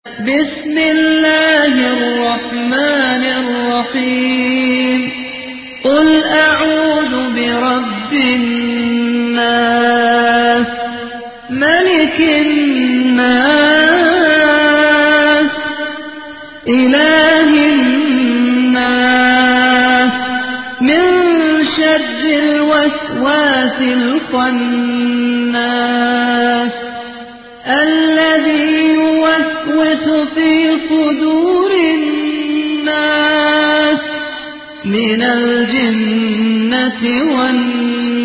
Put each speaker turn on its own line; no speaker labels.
بسم الله الرحمن الرحيم قل أعوذ برب الناس ملك الناس إله الناس من شر الوسواس الخناس الذي يوسوس في صدور الناس من الجنة والناس